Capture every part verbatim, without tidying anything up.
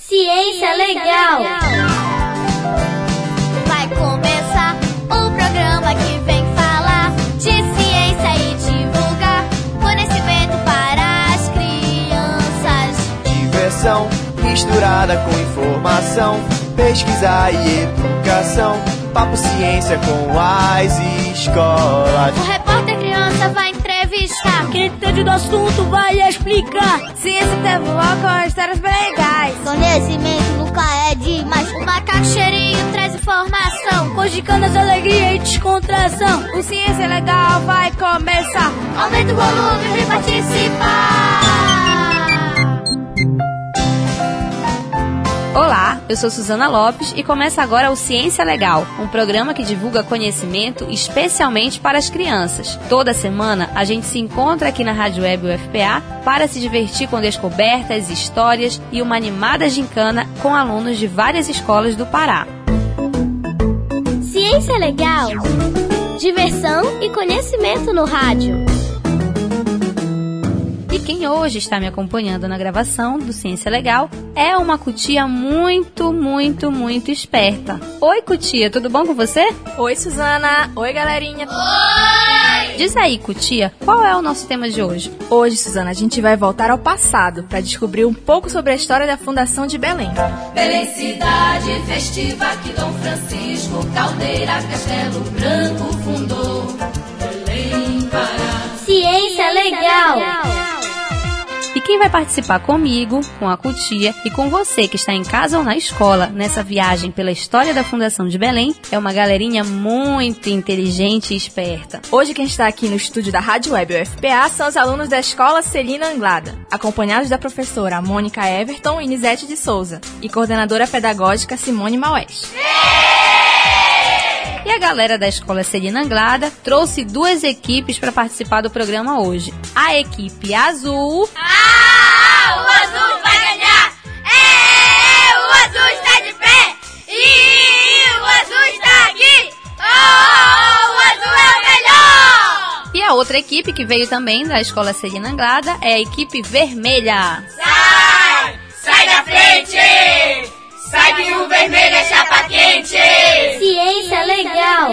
Ciência Legal! Vai começar o programa que vem falar de ciência e divulgar conhecimento para as crianças. Diversão misturada com informação, pesquisa e educação, papo ciência com as escolas. O repórter criança vai entrevistar, quem entende do assunto vai explicar. Ciência tecnológica com histórias bem legais. Conhecimento nunca é demais. O macaco cheirinho traz informação, hoje canas, alegria e descontração. O Ciência Legal vai começar. Aumenta o volume e vem participar. Olá, eu sou Suzana Lopes e começa agora o Ciência Legal, um programa que divulga conhecimento especialmente para as crianças. Toda semana a gente se encontra aqui na Rádio Web U F P A para se divertir com descobertas, histórias e uma animada gincana com alunos de várias escolas do Pará. Ciência Legal, diversão e conhecimento no rádio. E quem hoje está me acompanhando na gravação do Ciência Legal é uma cutia muito, muito, muito esperta. Oi, cutia, tudo bom com você? Oi, Suzana. Oi, galerinha. Oi! Diz aí, cutia, qual é o nosso tema de hoje? Hoje, Suzana, a gente vai voltar ao passado para descobrir um pouco sobre a história da fundação de Belém. Belém, cidade festiva que Dom Francisco Caldeira Castelo Branco fundou. Belém, Pará. Ciência Legal! E quem vai participar comigo, com a cutia e com você que está em casa ou na escola nessa viagem pela história da Fundação de Belém é uma galerinha muito inteligente e esperta. Hoje quem está aqui no estúdio da Rádio Web U F P A são os alunos da Escola Celina Anglada, acompanhados da professora Mônica Everton e Nizete de Souza e coordenadora pedagógica Simone Maués. E a galera da Escola Celina Anglada trouxe duas equipes para participar do programa hoje. A equipe azul... Ah, o azul vai ganhar! É, o azul está de pé! E o azul está aqui! Oh, o azul é o melhor! E a outra equipe que veio também da Escola Celina Anglada é a equipe vermelha. Sai! Sai da frente! Sai que o vermelho é chapa quente! Ciência Legal!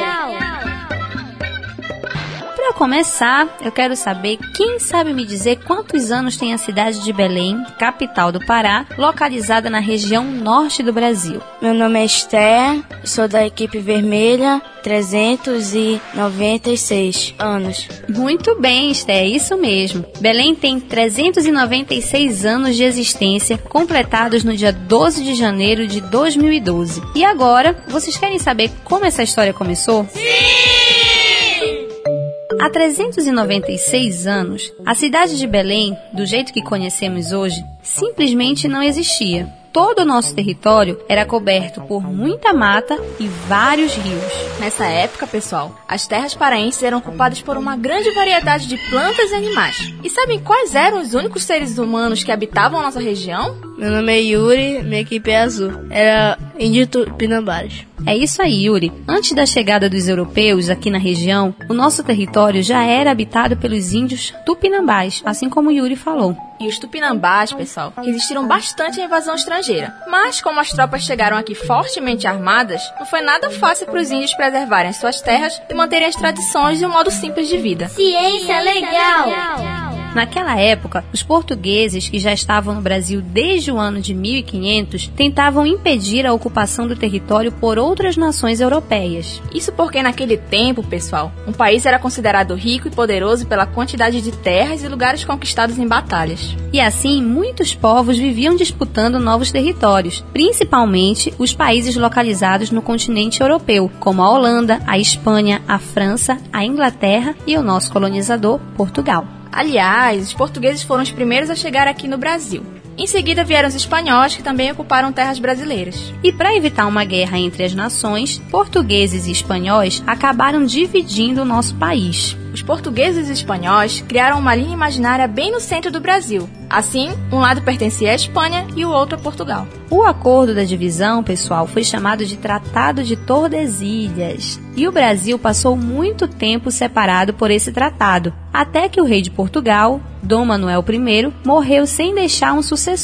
Para começar, eu quero saber quem sabe me dizer quantos anos tem a cidade de Belém, capital do Pará, localizada na região norte do Brasil. Meu nome é Esther, sou da equipe vermelha, trezentos e noventa e seis anos. Muito bem, Esther, é isso mesmo. Belém tem trezentos e noventa e seis anos de existência, completados no dia doze de janeiro de dois mil e doze. E agora, vocês querem saber como essa história começou? Sim! Há trezentos e noventa e seis anos, a cidade de Belém, do jeito que conhecemos hoje, simplesmente não existia. Todo o nosso território era coberto por muita mata e vários rios. Nessa época, pessoal, as terras paraenses eram ocupadas por uma grande variedade de plantas e animais. E sabem quais eram os únicos seres humanos que habitavam a nossa região? Meu nome é Yuri, minha equipe é azul. Era índio Tupinambás. É isso aí, Yuri. Antes da chegada dos europeus aqui na região, o nosso território já era habitado pelos índios Tupinambás, assim como Yuri falou. E os Tupinambás, pessoal, resistiram bastante à invasão estrangeira. Mas, como as tropas chegaram aqui fortemente armadas, não foi nada fácil para os índios preservarem suas terras e manterem as tradições e um modo simples de vida. Ciência Legal! Naquela época, os portugueses, que já estavam no Brasil desde o ano de mil e quinhentos, tentavam impedir a ocupação do território por outras nações europeias. Isso porque naquele tempo, pessoal, um país era considerado rico e poderoso pela quantidade de terras e lugares conquistados em batalhas. E assim, muitos povos viviam disputando novos territórios, principalmente os países localizados no continente europeu, como a Holanda, a Espanha, a França, a Inglaterra e o nosso colonizador, Portugal. Aliás, os portugueses foram os primeiros a chegar aqui no Brasil. Em seguida vieram os espanhóis, que também ocuparam terras brasileiras. E para evitar uma guerra entre as nações, portugueses e espanhóis acabaram dividindo o nosso país. Os portugueses e espanhóis criaram uma linha imaginária bem no centro do Brasil. Assim, um lado pertencia à Espanha e o outro a Portugal. O acordo da divisão, pessoal, foi chamado de Tratado de Tordesilhas. E o Brasil passou muito tempo separado por esse tratado, até que o rei de Portugal, Dom Manuel I, morreu sem deixar um sucessor.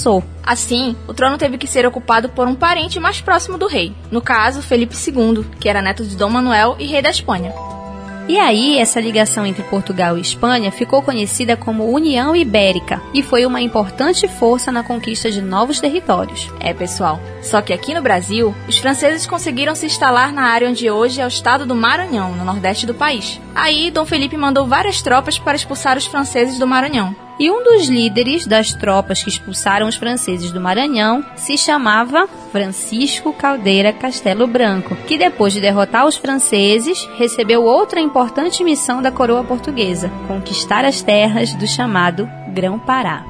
Assim, o trono teve que ser ocupado por um parente mais próximo do rei, no caso, Felipe segundo, que era neto de Dom Manuel e rei da Espanha. E aí, essa ligação entre Portugal e Espanha ficou conhecida como União Ibérica e foi uma importante força na conquista de novos territórios. É, pessoal, só que aqui no Brasil, os franceses conseguiram se instalar na área onde hoje é o estado do Maranhão, no nordeste do país. Aí, Dom Felipe mandou várias tropas para expulsar os franceses do Maranhão. E um dos líderes das tropas que expulsaram os franceses do Maranhão se chamava Francisco Caldeira Castelo Branco, que depois de derrotar os franceses, recebeu outra importante missão da coroa portuguesa, conquistar as terras do chamado Grão-Pará.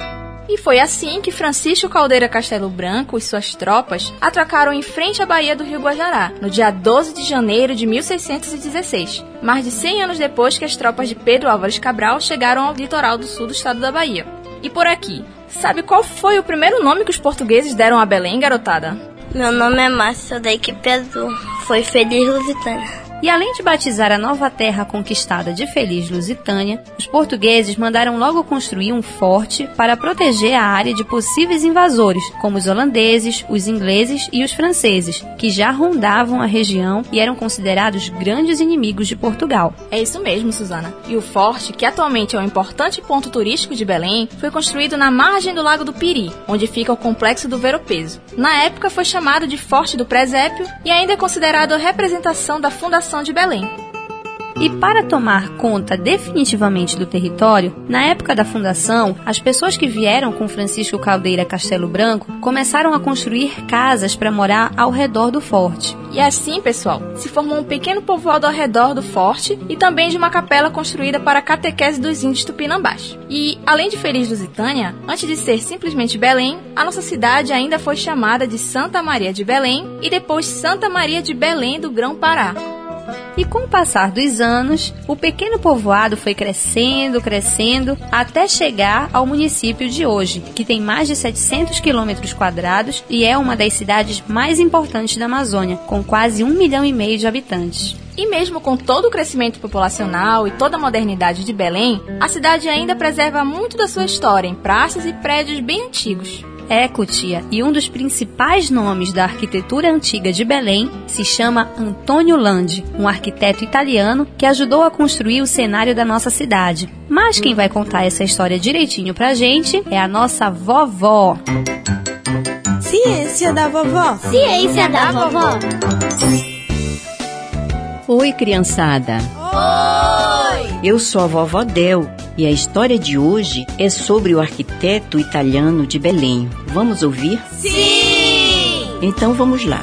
E foi assim que Francisco Caldeira Castelo Branco e suas tropas atracaram em frente à Baía do Rio Guajará, no dia doze de janeiro de mil seiscentos e dezesseis, mais de cem anos depois que as tropas de Pedro Álvares Cabral chegaram ao litoral do sul do estado da Bahia. E por aqui, sabe qual foi o primeiro nome que os portugueses deram a Belém, garotada? Meu nome é Márcio, sou da equipe azul. Foi Feliz Lusitânia. E além de batizar a nova terra conquistada de Feliz Lusitânia, os portugueses mandaram logo construir um forte para proteger a área de possíveis invasores, como os holandeses, os ingleses e os franceses, que já rondavam a região e eram considerados grandes inimigos de Portugal. É isso mesmo, Susana. E o forte, que atualmente é um importante ponto turístico de Belém, foi construído na margem do Lago do Piri, onde fica o complexo do Ver-o-Peso. Na época foi chamado de Forte do Presépio e ainda é considerado a representação da fundação de Belém. E para tomar conta definitivamente do território, na época da fundação, as pessoas que vieram com Francisco Caldeira Castelo Branco começaram a construir casas para morar ao redor do forte. E assim, pessoal, se formou um pequeno povoado ao redor do forte e também de uma capela construída para a catequese dos índios tupinambás. E, além de Feliz Lusitânia, antes de ser simplesmente Belém, a nossa cidade ainda foi chamada de Santa Maria de Belém e depois Santa Maria de Belém do Grão-Pará. E com o passar dos anos, o pequeno povoado foi crescendo, crescendo, até chegar ao município de hoje, que tem mais de setecentos quilômetros quadrados e é uma das cidades mais importantes da Amazônia, com quase um milhão e meio de habitantes. E mesmo com todo o crescimento populacional e toda a modernidade de Belém, a cidade ainda preserva muito da sua história em praças e prédios bem antigos. É, Cutia, e um dos principais nomes da arquitetura antiga de Belém se chama Antônio Landi, um arquiteto italiano que ajudou a construir o cenário da nossa cidade. Mas quem vai contar essa história direitinho pra gente é a nossa vovó. Ciência da vovó. Ciência da vovó. Oi, criançada. Oi! Eu sou a vovó Del e a história de hoje é sobre o arquiteto italiano de Belém. Vamos ouvir? Sim! Então vamos lá.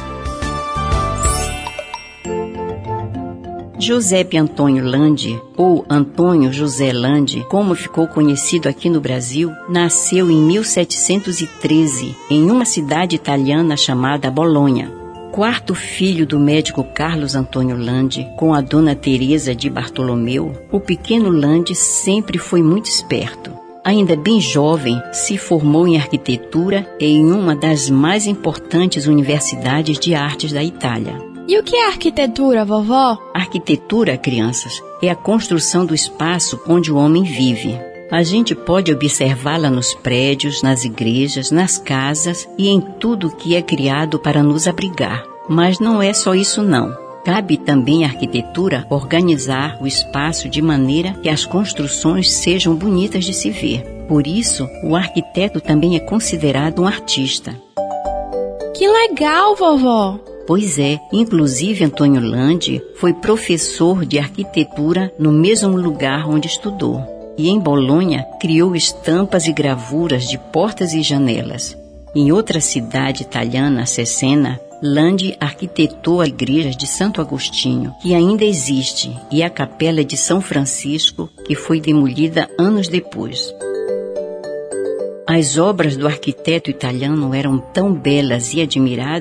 Giuseppe Antônio Landi, ou Antônio José Landi, como ficou conhecido aqui no Brasil, nasceu em mil setecentos e treze, em uma cidade italiana chamada Bolonha. Quarto filho do médico Carlos Antônio Landi, com a dona Teresa de Bartolomeu, o pequeno Landi sempre foi muito esperto. Ainda bem jovem, se formou em arquitetura em uma das mais importantes universidades de artes da Itália. E o que é arquitetura, vovó? Arquitetura, crianças, é a construção do espaço onde o homem vive. A gente pode observá-la nos prédios, nas igrejas, nas casas e em tudo que é criado para nos abrigar. Mas não é só isso não. Cabe também à arquitetura organizar o espaço de maneira que as construções sejam bonitas de se ver. Por isso, o arquiteto também é considerado um artista. Que legal, vovó! Pois é, inclusive Antônio Landi foi professor de arquitetura no mesmo lugar onde estudou. E em Bolonha criou estampas e gravuras de portas e janelas. Em outra cidade italiana, Cesena, Landi arquitetou a igreja de Santo Agostinho, que ainda existe, e a capela de São Francisco, que foi demolida anos depois. As obras do arquiteto italiano eram tão belas e admiradas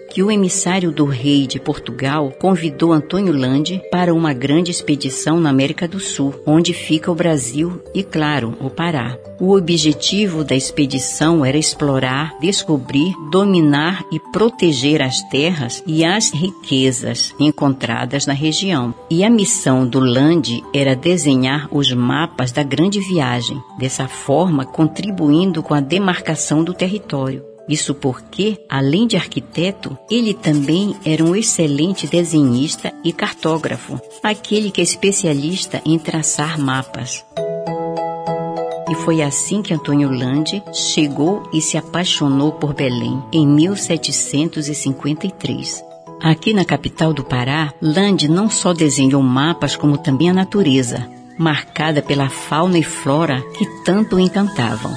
que o emissário do rei de Portugal convidou Antônio Lande para uma grande expedição na América do Sul, onde fica o Brasil e, claro, o Pará. O objetivo da expedição era explorar, descobrir, dominar e proteger as terras e as riquezas encontradas na região. E a missão do Lande era desenhar os mapas da grande viagem, dessa forma contribuindo com a demarcação do território. Isso porque, além de arquiteto, ele também era um excelente desenhista e cartógrafo, aquele que é especialista em traçar mapas. E foi assim que Antônio Lande chegou e se apaixonou por Belém, em mil setecentos e cinquenta e três. Aqui na capital do Pará, Lande não só desenhou mapas, como também a natureza, marcada pela fauna e flora que tanto o encantavam.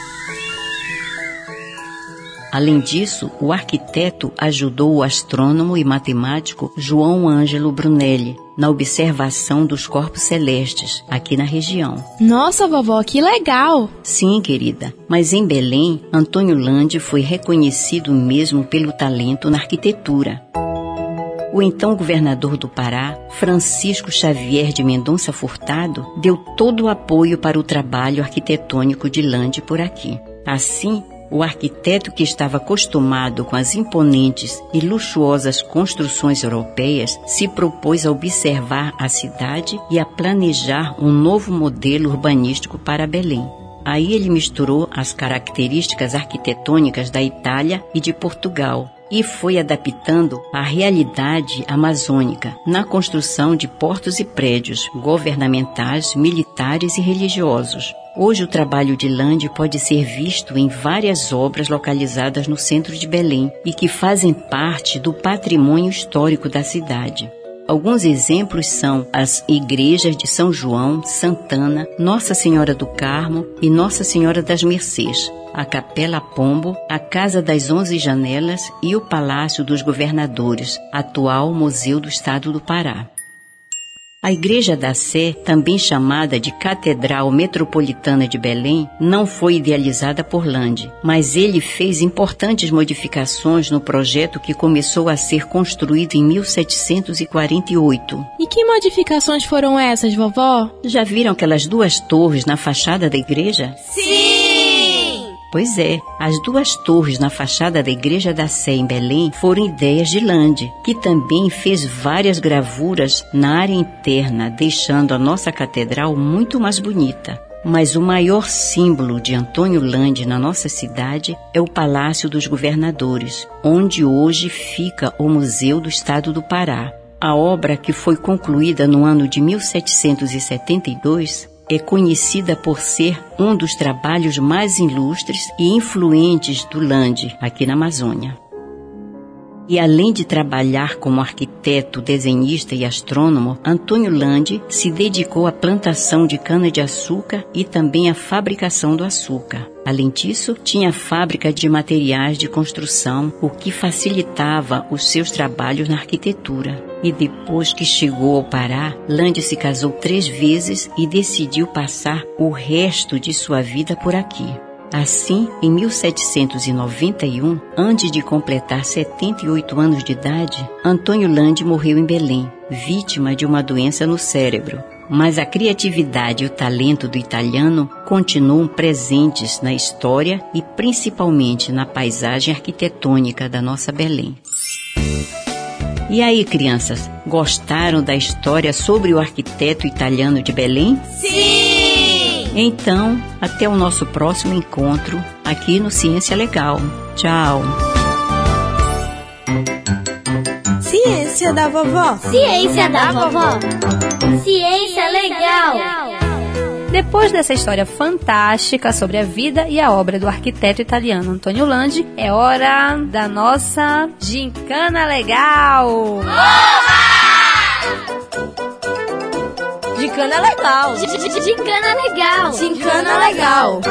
Além disso, o arquiteto ajudou o astrônomo e matemático João Ângelo Brunelli na observação dos corpos celestes aqui na região. Nossa, vovó, que legal! Sim, querida, mas em Belém, Antônio Lande foi reconhecido mesmo pelo talento na arquitetura. O então governador do Pará, Francisco Xavier de Mendonça Furtado, deu todo o apoio para o trabalho arquitetônico de Lande por aqui. Assim, o arquiteto, que estava acostumado com as imponentes e luxuosas construções europeias, se propôs a observar a cidade e a planejar um novo modelo urbanístico para Belém. Aí ele misturou as características arquitetônicas da Itália e de Portugal e foi adaptando à realidade amazônica na construção de portos e prédios governamentais, militares e religiosos. Hoje o trabalho de Lande pode ser visto em várias obras localizadas no centro de Belém e que fazem parte do patrimônio histórico da cidade. Alguns exemplos são as igrejas de São João, Santana, Nossa Senhora do Carmo e Nossa Senhora das Mercês, a Capela Pombo, a Casa das Onze Janelas e o Palácio dos Governadores, atual Museu do Estado do Pará. A Igreja da Sé, também chamada de Catedral Metropolitana de Belém, não foi idealizada por Lande, mas ele fez importantes modificações no projeto que começou a ser construído em mil setecentos e quarenta e oito. E que modificações foram essas, vovó? Já viram aquelas duas torres na fachada da igreja? Sim! Pois é, as duas torres na fachada da Igreja da Sé em Belém foram ideias de Lande, que também fez várias gravuras na área interna, deixando a nossa catedral muito mais bonita. Mas o maior símbolo de Antônio Lande na nossa cidade é o Palácio dos Governadores, onde hoje fica o Museu do Estado do Pará. A obra, que foi concluída no ano de mil setecentos e setenta e dois, é conhecida por ser um dos trabalhos mais ilustres e influentes do Lande aqui na Amazônia. E além de trabalhar como arquiteto, desenhista e astrônomo, Antônio Lande se dedicou à plantação de cana-de-açúcar e também à fabricação do açúcar. Além disso, tinha fábrica de materiais de construção, o que facilitava os seus trabalhos na arquitetura. E depois que chegou ao Pará, Lande se casou três vezes e decidiu passar o resto de sua vida por aqui. Assim, em mil setecentos e noventa e um, antes de completar setenta e oito anos de idade, Antônio Lande morreu em Belém, vítima de uma doença no cérebro. Mas a criatividade e o talento do italiano continuam presentes na história e principalmente na paisagem arquitetônica da nossa Belém. E aí, crianças, gostaram da história sobre o arquiteto italiano de Belém? Sim! Então, até o nosso próximo encontro aqui no Ciência Legal. Tchau! Ciência da vovó. Ciência da vovó. Ciência legal. Depois dessa história fantástica sobre a vida e a obra do arquiteto italiano Antônio Lande, é hora da nossa Gincana Legal! Gincana legal. Gincana legal. Gincana legal.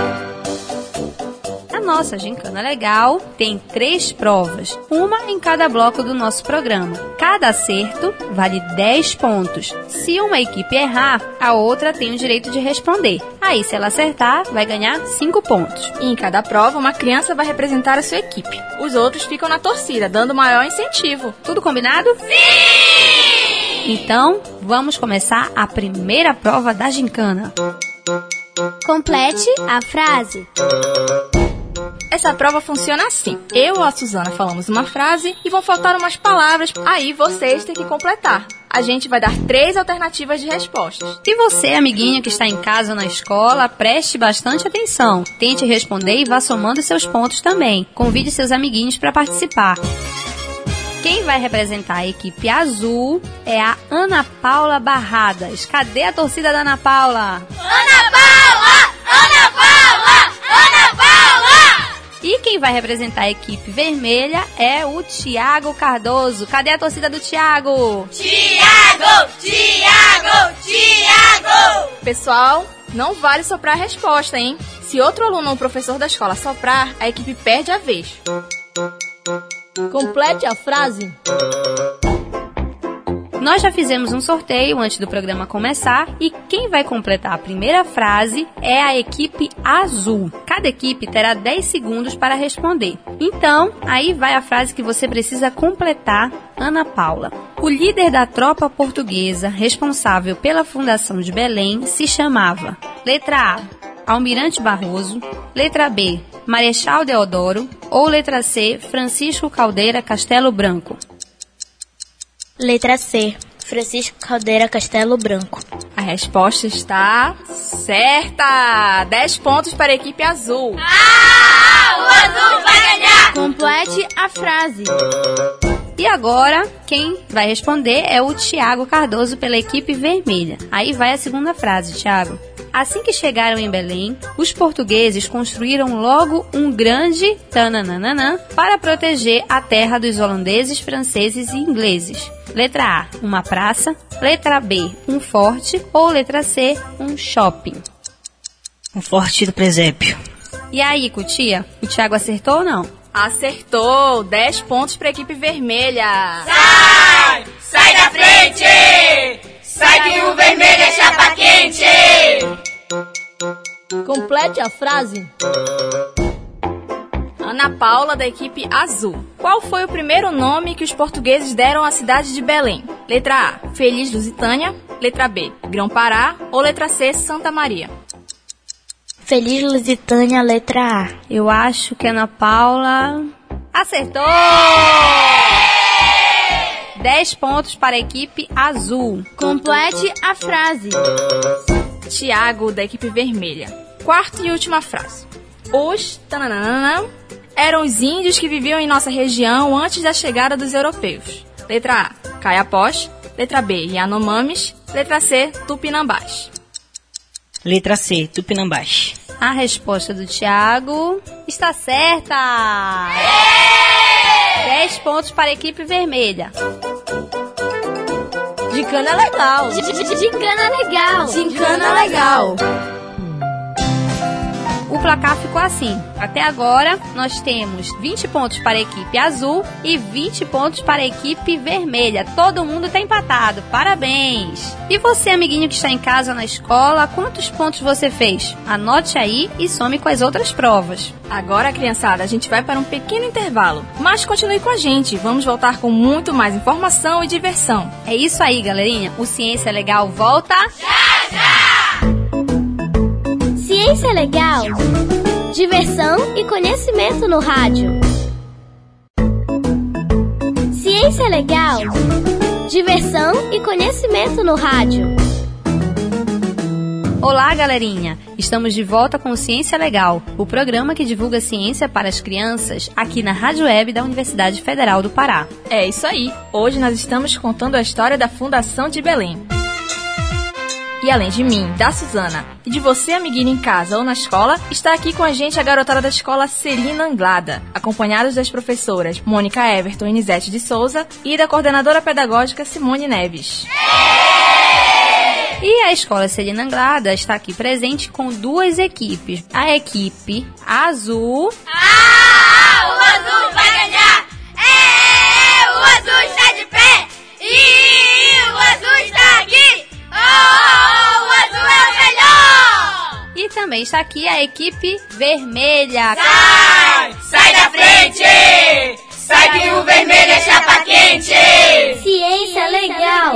A nossa Gincana Legal tem três provas, uma em cada bloco do nosso programa. Cada acerto vale dez pontos. Se uma equipe errar, a outra tem o direito de responder. Aí, se ela acertar, vai ganhar cinco pontos. E em cada prova, uma criança vai representar a sua equipe. Os outros ficam na torcida, dando maior incentivo. Tudo combinado? Sim! Então, vamos começar a primeira prova da gincana. Complete a frase. Essa prova funciona assim. Eu ou a Suzana falamos uma frase e vão faltar umas palavras. Aí vocês têm que completar. A gente vai dar três alternativas de respostas. E você, amiguinho que está em casa ou na escola, preste bastante atenção. Tente responder e vá somando seus pontos também. Convide seus amiguinhos para participar. Quem vai representar a equipe azul é a Ana Paula Barradas. Cadê a torcida da Ana Paula? Ana Paula! Ana Paula! Ana Paula! E quem vai representar a equipe vermelha é o Tiago Cardoso. Cadê a torcida do Tiago? Tiago! Tiago! Tiago! Pessoal, não vale soprar a resposta, hein? Se outro aluno ou professor da escola soprar, a equipe perde a vez. Complete a frase. Nós já fizemos um sorteio antes do programa começar e quem vai completar a primeira frase é a equipe azul. Cada equipe terá dez segundos para responder. Então, aí vai a frase que você precisa completar, Ana Paula. O líder da tropa portuguesa responsável pela fundação de Belém se chamava: letra A, Almirante Barroso, letra B, Marechal Deodoro ou letra C, Francisco Caldeira Castelo Branco. Letra C, Francisco Caldeira Castelo Branco. A resposta está certa! dez pontos para a equipe azul. Ah, o azul vai ganhar! Complete a frase. E agora, quem vai responder é o Tiago Cardoso pela equipe vermelha. Aí vai a segunda frase, Tiago. Assim que chegaram em Belém, os portugueses construíram logo um grande tananana para proteger a terra dos holandeses, franceses e ingleses. Letra A, uma praça. Letra B, um forte. Ou letra C, um shopping. Um forte do presépio. E aí, Cutia? O Tiago acertou ou não? Acertou! dez pontos para a equipe vermelha. Sai! Sai da frente! Sai que o vermelho é chapa quente! Complete a frase. Ana Paula, da equipe azul. Qual foi o primeiro nome que os portugueses deram à cidade de Belém? Letra A, Feliz Lusitânia. Letra B, Grão-Pará. Ou letra C, Santa Maria. Feliz Lusitânia, letra A. Eu acho que a Ana Paula acertou! dez pontos para a equipe azul. Complete a frase. Tiago, da equipe vermelha. Quarta e última frase. Os tananana eram os índios que viviam em nossa região antes da chegada dos europeus. Letra A, Caiapós. Letra B, Yanomamis. Letra C, Tupinambás. Letra C, Tupinambás. A resposta do Tiago está certa! dez pontos para a equipe vermelha. Gincana legal. Gincana legal. Gincana legal. O placar ficou assim. Até agora, nós temos vinte pontos para a equipe azul e vinte pontos para a equipe vermelha. Todo mundo está empatado. Parabéns! E você, amiguinho que está em casa ou na escola, quantos pontos você fez? Anote aí e some com as outras provas. Agora, criançada, a gente vai para um pequeno intervalo. Mas continue com a gente. Vamos voltar com muito mais informação e diversão. É isso aí, galerinha. O Ciência Legal volta... Já, já! Ciência legal, diversão e conhecimento no rádio. Ciência legal, diversão e conhecimento no rádio. Olá, galerinha! Estamos de volta com o Ciência Legal, o programa que divulga ciência para as crianças aqui na Rádio Web da Universidade Federal do Pará. É isso aí! Hoje nós estamos contando a história da Fundação de Belém. E além de mim, da Suzana, e de você, amiguinho em casa ou na escola, está aqui com a gente a garotada da escola Celina Anglada, acompanhados das professoras Mônica Everton e Nizete de Souza e da coordenadora pedagógica Simone Neves. E a escola Celina Anglada está aqui presente com duas equipes. A equipe azul... Ah, o azul vai ganhar! É, é, o azul está de pé! E o azul está aqui! Oh, oh, o azul é o melhor! E também está aqui a equipe vermelha. Sai! Sai da frente! Sai que o vermelho é chapa quente! Ciência legal!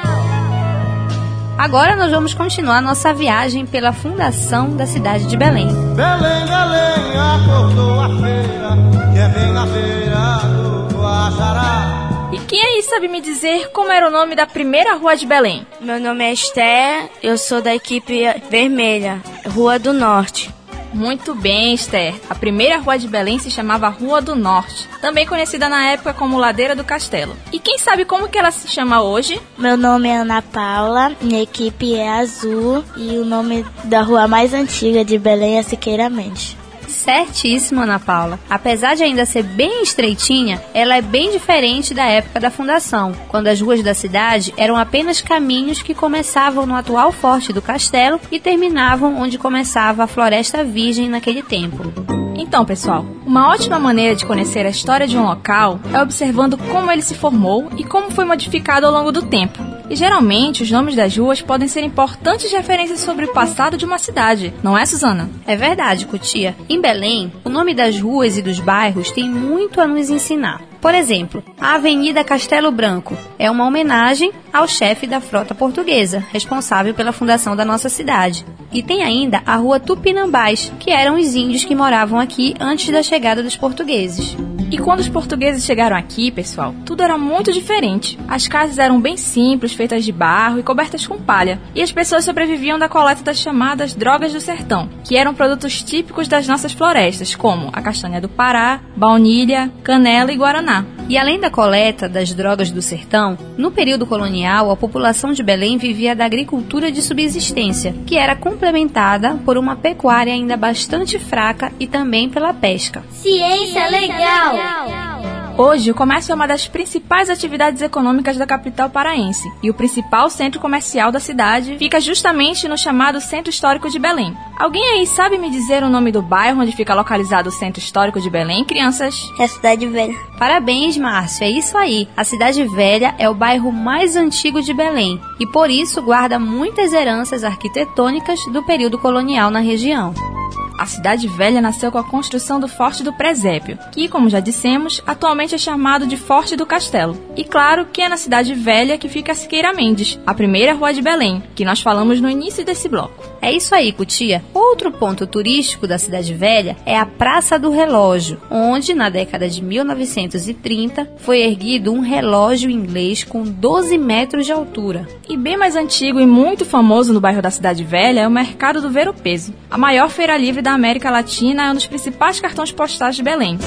Agora nós vamos continuar nossa viagem pela fundação da cidade de Belém. Belém, Belém, acordou a feira, que é bem na feira do Guajará. E quem aí sabe me dizer como era o nome da primeira rua de Belém? Meu nome é Esther, eu sou da equipe vermelha, Rua do Norte. Muito bem, Esther. A primeira rua de Belém se chamava Rua do Norte, também conhecida na época como Ladeira do Castelo. E quem sabe como que ela se chama hoje? Meu nome é Ana Paula, minha equipe é Azul e o nome da rua mais antiga de Belém é Siqueira Mendes. Certíssimo, Ana Paula. Apesar de ainda ser bem estreitinha, ela é bem diferente da época da fundação, quando as ruas da cidade eram apenas caminhos que começavam no atual Forte do Castelo e terminavam onde começava a Floresta Virgem naquele tempo. Então, pessoal, uma ótima maneira de conhecer a história de um local é observando como ele se formou e como foi modificado ao longo do tempo. E geralmente os nomes das ruas podem ser importantes referências sobre o passado de uma cidade, não é, Suzana? É verdade, Cutia. Em Belém, o nome das ruas e dos bairros tem muito a nos ensinar. Por exemplo, a Avenida Castelo Branco é uma homenagem ao chefe da frota portuguesa, responsável pela fundação da nossa cidade. E tem ainda a Rua Tupinambás, que eram os índios que moravam aqui antes da chegada dos portugueses. E quando os portugueses chegaram aqui, pessoal, tudo era muito diferente. As casas eram bem simples, feitas de barro e cobertas com palha. E as pessoas sobreviviam da coleta das chamadas drogas do sertão, que eram produtos típicos das nossas florestas, como a castanha do Pará, baunilha, canela e guaraná. E além da coleta das drogas do sertão, no período colonial, a população de Belém vivia da agricultura de subsistência, que era complementada por uma pecuária ainda bastante fraca e também pela pesca. Ciência legal! Hoje, o comércio é uma das principais atividades econômicas da capital paraense e o principal centro comercial da cidade fica justamente no chamado Centro Histórico de Belém. Alguém aí sabe me dizer o nome do bairro onde fica localizado o Centro Histórico de Belém, crianças? É a Cidade Velha. Parabéns, Márcio, é isso aí. A Cidade Velha é o bairro mais antigo de Belém e por isso guarda muitas heranças arquitetônicas do período colonial na região. A Cidade Velha nasceu com a construção do Forte do Presépio, que, como já dissemos, atualmente é chamado de Forte do Castelo. E claro que é na Cidade Velha que fica a Siqueira Mendes, a primeira rua de Belém, que nós falamos no início desse bloco. É isso aí, Cutia. Outro ponto turístico da Cidade Velha é a Praça do Relógio, onde, na década de mil novecentos e trinta, foi erguido um relógio inglês com doze metros de altura. E bem mais antigo e muito famoso no bairro da Cidade Velha é o Mercado do Ver-o-Peso, a maior feira livre da América Latina, é um dos principais cartões postais de Belém.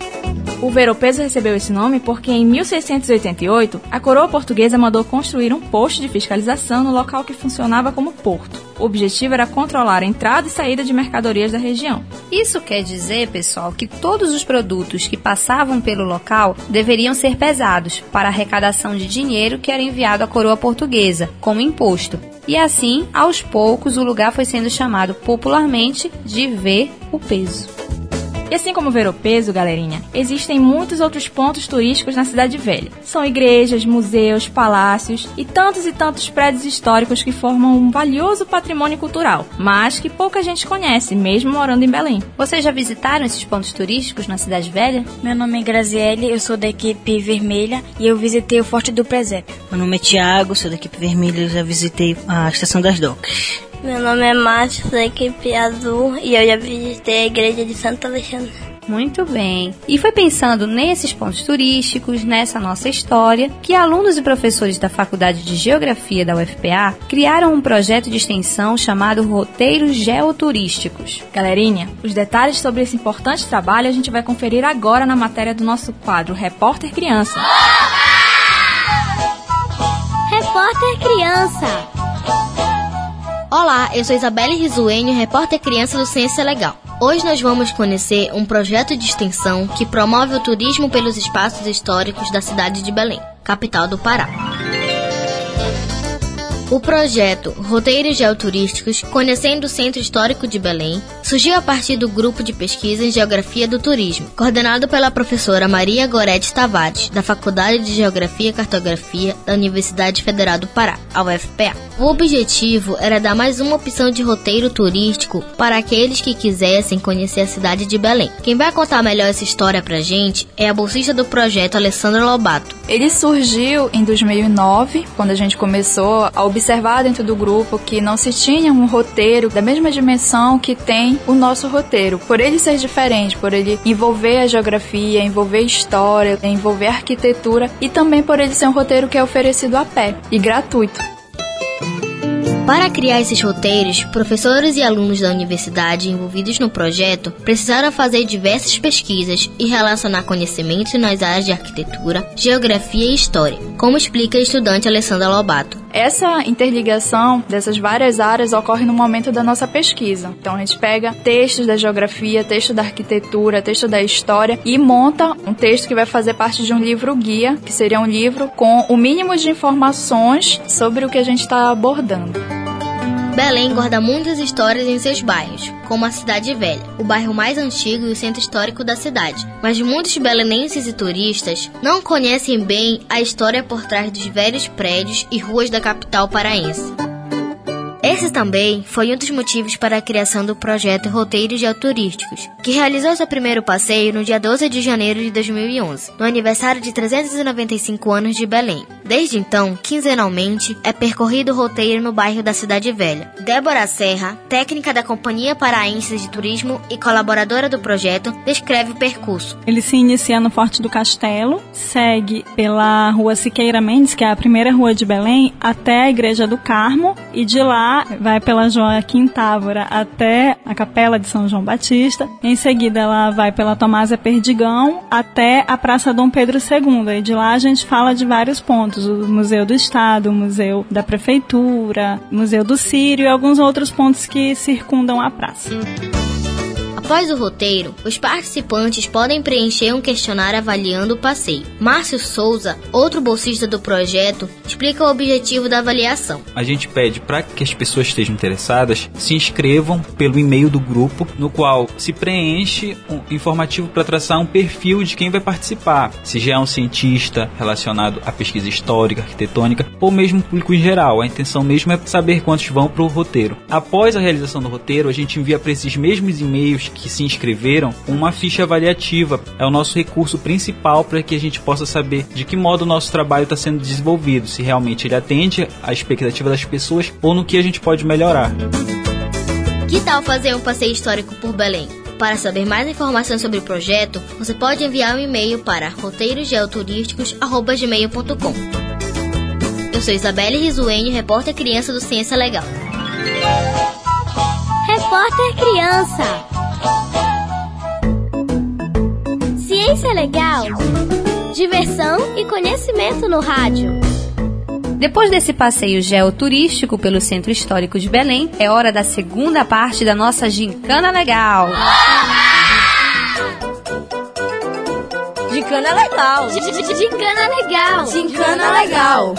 O Ver-o-Peso recebeu esse nome porque em mil seiscentos e oitenta e oito a coroa portuguesa mandou construir um posto de fiscalização no local que funcionava como porto. O objetivo era controlar a entrada e saída de mercadorias da região. Isso quer dizer, pessoal, que todos os produtos que passavam pelo local deveriam ser pesados para a arrecadação de dinheiro que era enviado à coroa portuguesa, como imposto. E assim, aos poucos, o lugar foi sendo chamado popularmente de Ver-o-Peso. E assim como Ver-o-Peso, galerinha, existem muitos outros pontos turísticos na Cidade Velha. São igrejas, museus, palácios e tantos e tantos prédios históricos que formam um valioso patrimônio cultural, mas que pouca gente conhece, mesmo morando em Belém. Vocês já visitaram esses pontos turísticos na Cidade Velha? Meu nome é Graziele, eu sou da equipe vermelha e eu visitei o Forte do Presépio. Meu nome é Tiago, sou da equipe vermelha e já visitei a Estação das Docas. Meu nome é Márcio, da equipe azul e eu já visitei a igreja de Santo Alexandre. Muito bem. E foi pensando nesses pontos turísticos, nessa nossa história, que alunos e professores da Faculdade de Geografia da U F P A criaram um projeto de extensão chamado Roteiros Geoturísticos. Galerinha, os detalhes sobre esse importante trabalho a gente vai conferir agora na matéria do nosso quadro Repórter Criança. Repórter Criança. Olá, eu sou Isabelle Risuênio, repórter criança do Ciência Legal. Hoje nós vamos conhecer um projeto de extensão que promove o turismo pelos espaços históricos da cidade de Belém, capital do Pará. O projeto Roteiros Geoturísticos, Conhecendo o Centro Histórico de Belém, surgiu a partir do grupo de pesquisa em Geografia do Turismo, coordenado pela professora Maria Gorete Tavares, da Faculdade de Geografia e Cartografia da Universidade Federal do Pará, a U F P A. O objetivo era dar mais uma opção de roteiro turístico para aqueles que quisessem conhecer a cidade de Belém. Quem vai contar melhor essa história pra gente é a bolsista do projeto, Alessandra Lobato. Ele surgiu em dois mil e nove, quando a gente começou a observar dentro do grupo que não se tinha um roteiro da mesma dimensão que tem o nosso roteiro. Por ele ser diferente, por ele envolver a geografia, envolver a história, envolver a arquitetura e também por ele ser um roteiro que é oferecido a pé e gratuito. Para criar esses roteiros, professores e alunos da universidade envolvidos no projeto precisaram fazer diversas pesquisas e relacionar conhecimentos nas áreas de arquitetura, geografia e história, como explica a estudante Alessandra Lobato. Essa interligação dessas várias áreas ocorre no momento da nossa pesquisa. Então a gente pega textos da geografia, texto da arquitetura, texto da história e monta um texto que vai fazer parte de um livro-guia, que seria um livro com o mínimo de informações sobre o que a gente está abordando. Belém guarda muitas histórias em seus bairros, como a Cidade Velha, o bairro mais antigo e o centro histórico da cidade. Mas muitos belenenses e turistas não conhecem bem a história por trás dos velhos prédios e ruas da capital paraense. Esse também foi um dos motivos para a criação do projeto Roteiros Geoturísticos, que realizou seu primeiro passeio no dia doze de janeiro de dois mil e onze, no aniversário de trezentos e noventa e cinco anos de Belém. Desde então, quinzenalmente, é percorrido o roteiro no bairro da Cidade Velha. Débora Serra, técnica da Companhia Paraense de Turismo e colaboradora do projeto, descreve o percurso. Ele se inicia no Forte do Castelo, segue pela Rua Siqueira Mendes, que é a primeira rua de Belém, até a Igreja do Carmo, e de lá vai pela Joaquim Távora até a Capela de São João Batista. Em seguida, ela vai pela Tomásia Perdigão até a Praça Dom Pedro segundo. E de lá a gente fala de vários pontos: o Museu do Estado, o Museu da Prefeitura, o Museu do Sírio e alguns outros pontos que circundam a praça. Após o roteiro, os participantes podem preencher um questionário avaliando o passeio. Márcio Souza, outro bolsista do projeto, explica o objetivo da avaliação. A gente pede para que as pessoas estejam interessadas se inscrevam pelo e-mail do grupo, no qual se preenche um informativo para traçar um perfil de quem vai participar. Se já é um cientista relacionado à pesquisa histórica, arquitetônica, ou mesmo público em geral. A intenção mesmo é saber quantos vão para o roteiro. Após a realização do roteiro, a gente envia para esses mesmos e-mails que se inscreveram uma ficha avaliativa. É o nosso recurso principal para que a gente possa saber de que modo o nosso trabalho está sendo desenvolvido, se realmente ele atende à expectativa das pessoas ou no que a gente pode melhorar. Que tal fazer um passeio histórico por Belém? Para saber mais informações sobre o projeto, você pode enviar um e-mail para roteiro geoturísticos arroba gmail ponto com. Eu sou Isabelle Risuenho, repórter criança do Ciência Legal. Repórter Criança. Ciência Legal. Diversão e conhecimento no rádio. Depois desse passeio geoturístico pelo Centro Histórico de Belém, é hora da segunda parte da nossa Gincana Legal. Gincana Legal. Gincana Legal. Gincana Legal.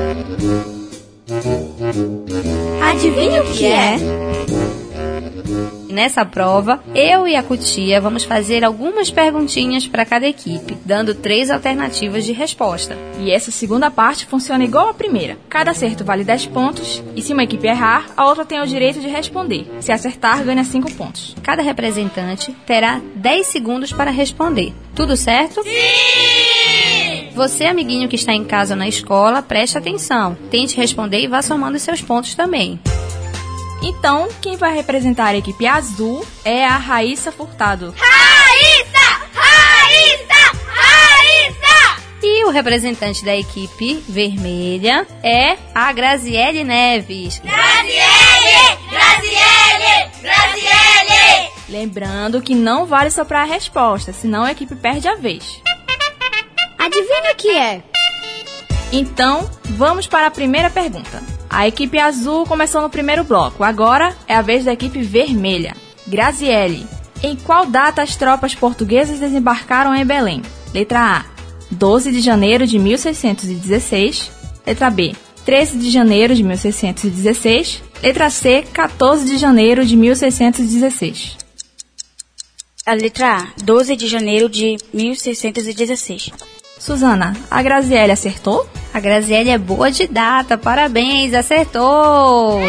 Adivinha o que é? Nessa prova, eu e a Cutia vamos fazer algumas perguntinhas para cada equipe, dando três alternativas de resposta. E essa segunda parte funciona igual à primeira. Cada acerto vale dez pontos, e se uma equipe errar, a outra tem o direito de responder. Se acertar, ganha cinco pontos. Cada representante terá dez segundos para responder. Tudo certo? Sim! Você, amiguinho que está em casa ou na escola, preste atenção. Tente responder e vá somando seus pontos também. Então, quem vai representar a equipe azul é a Raíssa Furtado. Raíssa! Raíssa! Raíssa! E o representante da equipe vermelha é a Graziele Neves. Graziele! Graziele! Graziele! Lembrando que não vale soprar a resposta, senão a equipe perde a vez. Adivinha o que é? Então, vamos para a primeira pergunta. A equipe azul começou no primeiro bloco. Agora é a vez da equipe vermelha. Graziele, em qual data as tropas portuguesas desembarcaram em Belém? Letra A, doze de janeiro de mil seiscentos e dezesseis. Letra B, treze de janeiro de mil seiscentos e dezesseis. Letra C, quatorze de janeiro de mil seiscentos e dezesseis. A letra A, doze de janeiro de mil seiscentos e dezesseis. Suzana, a Graziele acertou? A Graziele é boa de data, parabéns, acertou!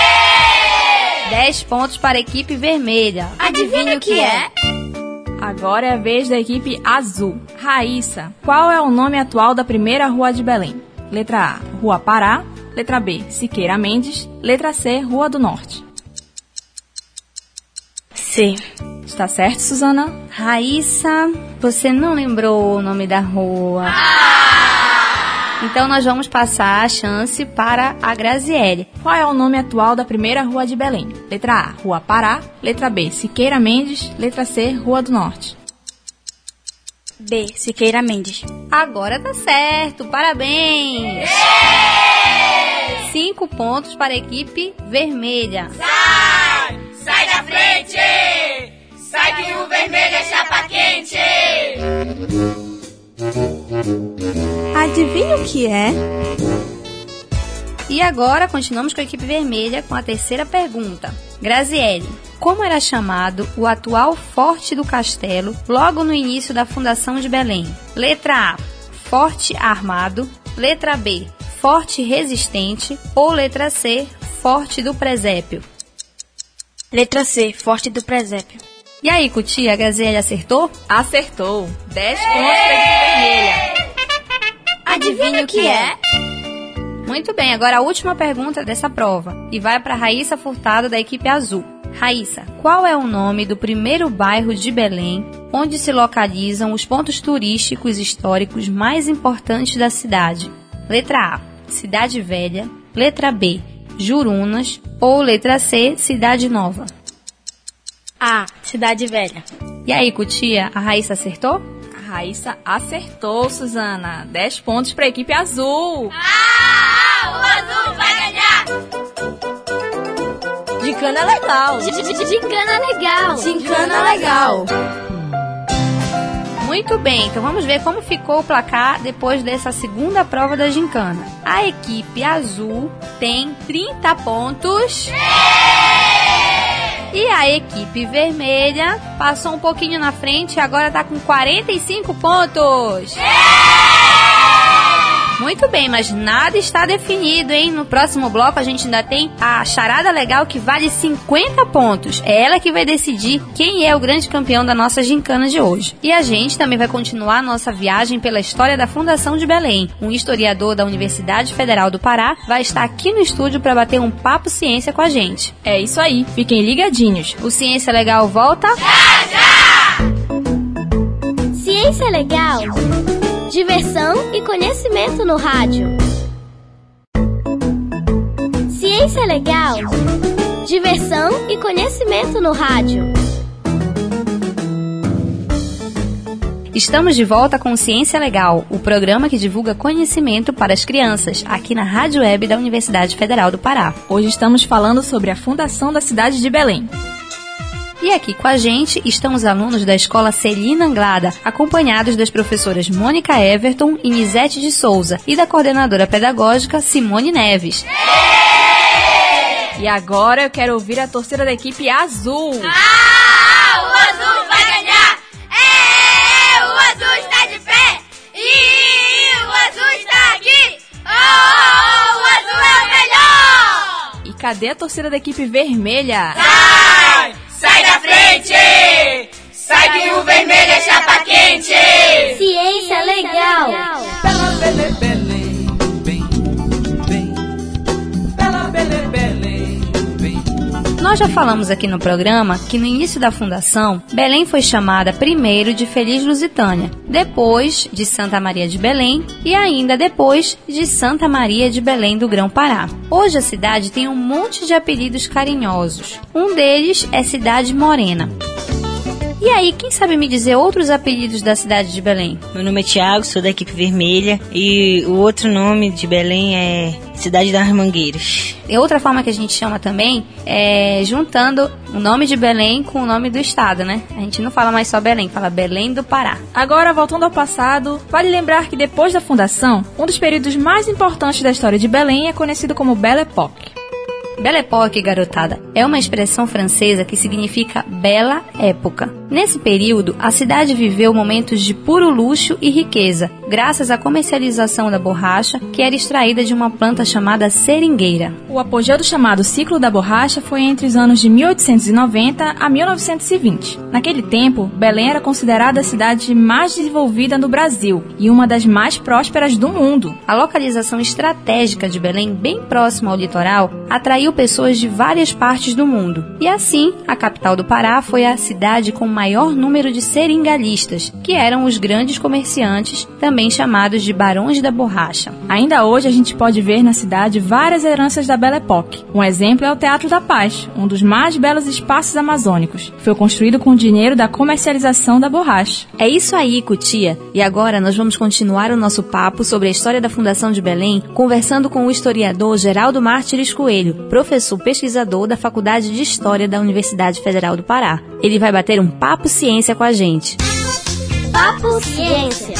dez pontos para a equipe vermelha. Adivinha o que é? Agora é a vez da equipe azul. Raíssa, qual é o nome atual da primeira rua de Belém? Letra A, Rua Pará. Letra B, Siqueira Mendes. Letra C, Rua do Norte. C. Está certo, Suzana? Raíssa, você não lembrou o nome da rua. Então nós vamos passar a chance para a Graziele. Qual é o nome atual da primeira rua de Belém? Letra A, Rua Pará. Letra B, Siqueira Mendes. Letra C, Rua do Norte. B, Siqueira Mendes. Agora tá certo, parabéns! Cinco pontos para a equipe vermelha. Sai! Sai da frente! Sai que o vermelho é chapa quente! Adivinha o que é? E agora continuamos com a equipe vermelha com a terceira pergunta. Graziele, como era chamado o atual Forte do Castelo logo no início da fundação de Belém? Letra A, Forte Armado. Letra B, Forte Resistente. Ou letra C, Forte do Presépio? Letra C, Forte do Presépio. E aí, Cutia, a Graziele acertou? Acertou. dez pontos para a equipe vermelha. Adivinha o que é? Muito bem, agora a última pergunta dessa prova. E vai para Raíssa Furtado, da equipe azul. Raíssa, qual é o nome do primeiro bairro de Belém, onde se localizam os pontos turísticos históricos mais importantes da cidade? Letra A, Cidade Velha. Letra B, Jurunas. Ou letra C, Cidade Nova? A, Cidade Velha. E aí, Cutia, a Raíssa acertou? A Raíssa acertou, Suzana. dez pontos para a equipe azul. Ah, o azul vai ganhar! Gincana legal. Gincana legal. Gincana legal. Muito bem, então vamos ver como ficou o placar depois dessa segunda prova da gincana. A equipe azul tem trinta pontos. E a equipe vermelha passou um pouquinho na frente e agora está com quarenta e cinco pontos. Muito bem, mas nada está definido, hein? No próximo bloco a gente ainda tem a charada legal que vale cinquenta pontos. É ela que vai decidir quem é o grande campeão da nossa gincana de hoje. E a gente também vai continuar a nossa viagem pela história da Fundação de Belém. Um historiador da Universidade Federal do Pará vai estar aqui no estúdio para bater um papo ciência com a gente. É isso aí, fiquem ligadinhos. O Ciência Legal volta... Já, já! Ciência Legal. Diversão e conhecimento no rádio. Ciência Legal. Diversão e conhecimento no rádio. Estamos de volta com Ciência Legal, o programa que divulga conhecimento para as crianças, aqui na Rádio Web da Universidade Federal do Pará. Hoje estamos falando sobre a fundação da cidade de Belém. E aqui com a gente estão os alunos da Escola Celina Anglada, acompanhados das professoras Mônica Everton e Nizete de Souza e da coordenadora pedagógica Simone Neves. E agora eu quero ouvir a torcida da equipe azul. Ah, o azul vai ganhar! É, é, o azul está de pé! E o azul está aqui! Oh, o azul é o melhor! E cadê a torcida da equipe vermelha? Sai! Sai da frente! Sai que o vermelho é chapa quente! Ciência Legal. Bela Belém, Belém, vem, vem. Bela Belém, Belém, vem. Nós já falamos aqui no programa que no início da fundação, Belém foi chamada primeiro de Feliz Lusitânia, depois de Santa Maria de Belém e ainda depois de Santa Maria de Belém do Grão-Pará. Hoje a cidade tem um monte de apelidos carinhosos. Um deles é Cidade Morena. E aí, quem sabe me dizer outros apelidos da cidade de Belém? Meu nome é Tiago, sou da equipe vermelha e o outro nome de Belém é Cidade das Mangueiras. E outra forma que a gente chama também é juntando o nome de Belém com o nome do estado, né? A gente não fala mais só Belém, fala Belém do Pará. Agora, voltando ao passado, vale lembrar que depois da fundação, um dos períodos mais importantes da história de Belém é conhecido como Belle Époque. Belle Époque, garotada, é uma expressão francesa que significa bela época. Nesse período, a cidade viveu momentos de puro luxo e riqueza, graças à comercialização da borracha, que era extraída de uma planta chamada seringueira. O apogeu do chamado ciclo da borracha foi entre os anos de mil oitocentos e noventa a mil novecentos e vinte. Naquele tempo, Belém era considerada a cidade mais desenvolvida no Brasil e uma das mais prósperas do mundo. A localização estratégica de Belém, bem próxima ao litoral, atraiu pessoas de várias partes do mundo. E assim, a capital do Pará foi a cidade com o maior número de seringalistas, que eram os grandes comerciantes, também chamados de barões da borracha. Ainda hoje a gente pode ver na cidade várias heranças da Belle Époque. Um exemplo é o Teatro da Paz, um dos mais belos espaços amazônicos. Foi construído com o dinheiro da comercialização da borracha. É isso aí, Cutia. E agora nós vamos continuar o nosso papo sobre a história da fundação de Belém, conversando com o historiador Geraldo Mártires Coelho, professor pesquisador da Faculdade de História da Universidade Federal do Pará. Ele vai bater um papo ciência com a gente. Papo Ciência.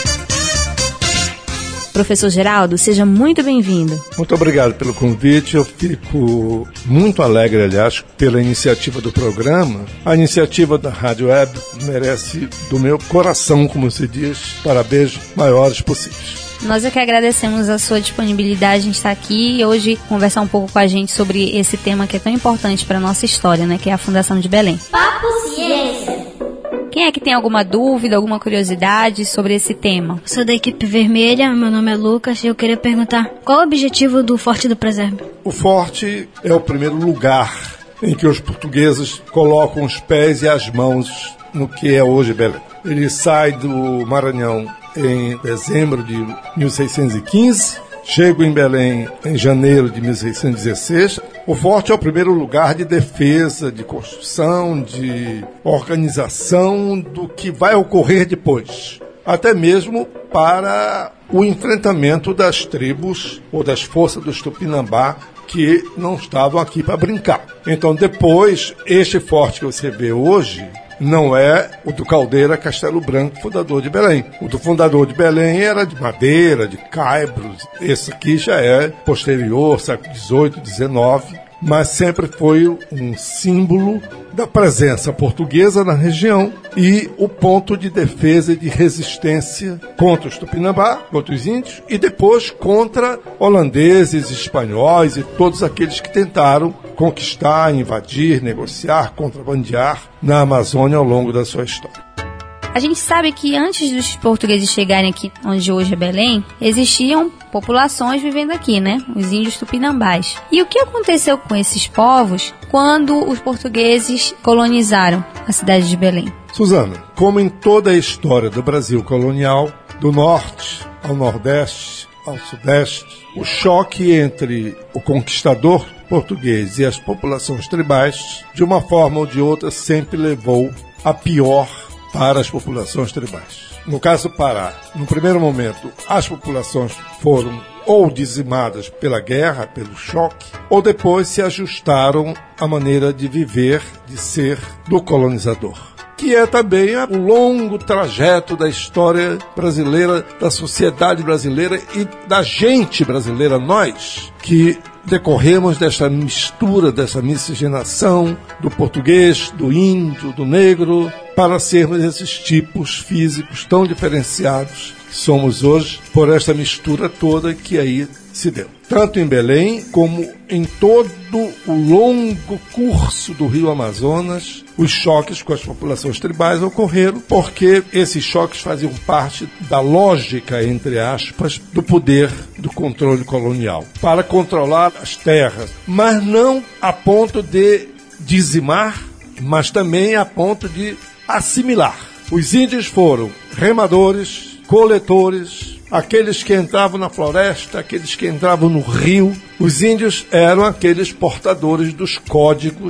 Professor Geraldo, seja muito bem-vindo. Muito obrigado pelo convite. Eu fico muito alegre, aliás, pela iniciativa do programa. A iniciativa da Rádio Web merece do meu coração, como se diz, parabéns maiores possíveis. Nós é que agradecemos a sua disponibilidade em estar aqui e hoje conversar um pouco com a gente sobre esse tema que é tão importante para a nossa história, né, que é a fundação de Belém. Papo Ciência. Quem é que tem alguma dúvida, alguma curiosidade sobre esse tema? Sou da equipe vermelha, meu nome é Lucas e eu queria perguntar qual o objetivo do Forte do Preserve? O Forte é o primeiro lugar em que os portugueses colocam os pés e as mãos no que é hoje Belém. Ele sai do Maranhão em dezembro de mil seiscentos e quinze, chego em Belém em janeiro de mil seiscentos e dezesseis. O forte é o primeiro lugar de defesa, de construção, de organização do que vai ocorrer depois, até mesmo para o enfrentamento das tribos ou das forças dos Tupinambá que não estavam aqui para brincar. Então depois, este forte que você vê hoje não é o do Caldeira Castelo Branco, fundador de Belém. O do fundador de Belém era de madeira, de caibros. Esse aqui já é posterior, século dezoito, dezenove, mas sempre foi um símbolo da presença portuguesa na região e o ponto de defesa e de resistência contra os Tupinambá, contra os índios, e depois contra holandeses, espanhóis e todos aqueles que tentaram conquistar, invadir, negociar, contrabandear na Amazônia ao longo da sua história. A gente sabe que antes dos portugueses chegarem aqui, onde hoje é Belém, existiam populações vivendo aqui, né? Os índios tupinambás. E o que aconteceu com esses povos quando os portugueses colonizaram a cidade de Belém? Suzana, como em toda a história do Brasil colonial, do norte ao nordeste, ao sudeste, o choque entre o conquistador português e as populações tribais, de uma forma ou de outra, sempre levou a pior para as populações tribais. No caso do Pará, no primeiro momento, as populações foram ou dizimadas pela guerra, pelo choque, ou depois se ajustaram à maneira de viver, de ser do colonizador, que é também o longo trajeto da história brasileira, da sociedade brasileira e da gente brasileira, nós, que decorremos desta mistura, dessa miscigenação do português, do índio, do negro, para sermos esses tipos físicos tão diferenciados que somos hoje, por esta mistura toda que aí se deu. Tanto em Belém, como em todo o longo curso do Rio Amazonas, os choques com as populações tribais ocorreram porque esses choques faziam parte da lógica, entre aspas, do poder do controle colonial, para controlar as terras, mas não a ponto de dizimar, mas também a ponto de assimilar. Os índios foram remadores, coletores, aqueles que entravam na floresta, aqueles que entravam no rio. Os índios eram aqueles portadores dos códigos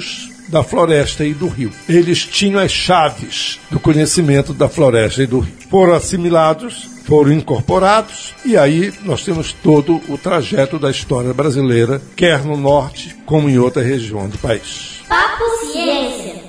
da floresta e do rio. Eles tinham as chaves do conhecimento da floresta e do rio. Foram assimilados, foram incorporados, e aí nós temos todo o trajeto da história brasileira, quer no norte como em outra região do país. Papo Ciência.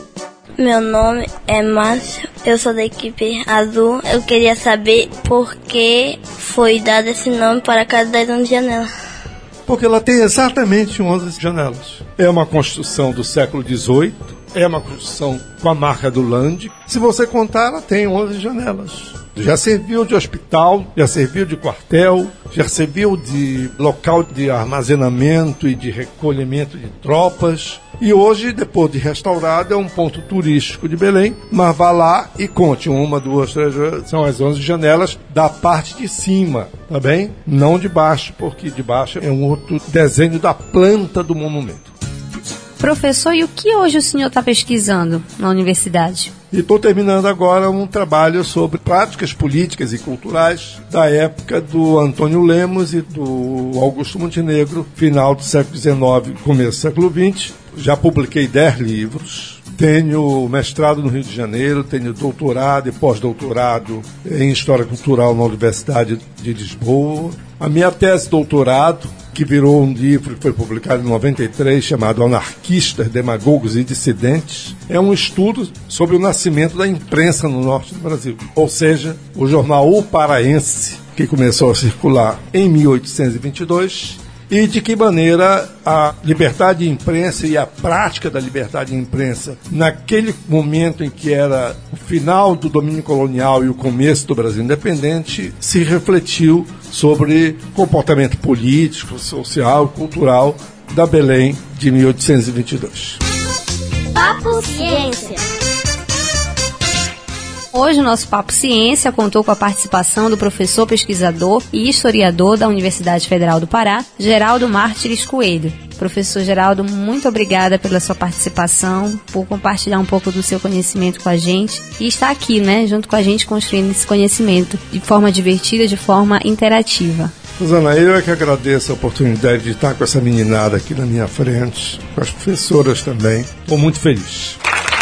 Meu nome é Márcio, eu sou da equipe azul. Eu queria saber por que foi dado esse nome para a Casa das onze Janelas. Porque ela tem exatamente onze janelas. É uma construção do século dezoito, é uma construção com a marca do Lande. Se você contar, ela tem onze janelas. Já serviu de hospital, já serviu de quartel, já serviu de local de armazenamento e de recolhimento de tropas. E hoje, depois de restaurado, é um ponto turístico de Belém. Mas vá lá e conte uma, duas, três, são as onze janelas da parte de cima, tá bem? Não de baixo, porque de baixo é um outro desenho da planta do monumento. Professor, e o que hoje o senhor está pesquisando na universidade? E estou terminando agora um trabalho sobre práticas políticas e culturais da época do Antônio Lemos e do Augusto Montenegro, final do século dezenove, começo do século vinte. Já publiquei dez livros. Tenho mestrado no Rio de Janeiro, tenho doutorado e pós-doutorado em História Cultural na Universidade de Lisboa. A minha tese de doutorado, que virou um livro que foi publicado em noventa e três, chamado Anarquistas, Demagogos e Dissidentes, é um estudo sobre o nascimento da imprensa no norte do Brasil. Ou seja, o jornal O Paraense, que começou a circular em mil oitocentos e vinte e dois, e de que maneira a liberdade de imprensa e a prática da liberdade de imprensa, naquele momento em que era o final do domínio colonial e o começo do Brasil independente, se refletiu sobre comportamento político, social e cultural da Belém de mil oitocentos e vinte e dois. Papo Ciência. Hoje o nosso Papo Ciência contou com a participação do professor pesquisador e historiador da Universidade Federal do Pará, Geraldo Mártires Coelho. Professor Geraldo, muito obrigada pela sua participação, por compartilhar um pouco do seu conhecimento com a gente e estar aqui, né, junto com a gente construindo esse conhecimento de forma divertida, de forma interativa. Susana, eu é que agradeço a oportunidade de estar com essa meninada aqui na minha frente, com as professoras também. Estou muito feliz.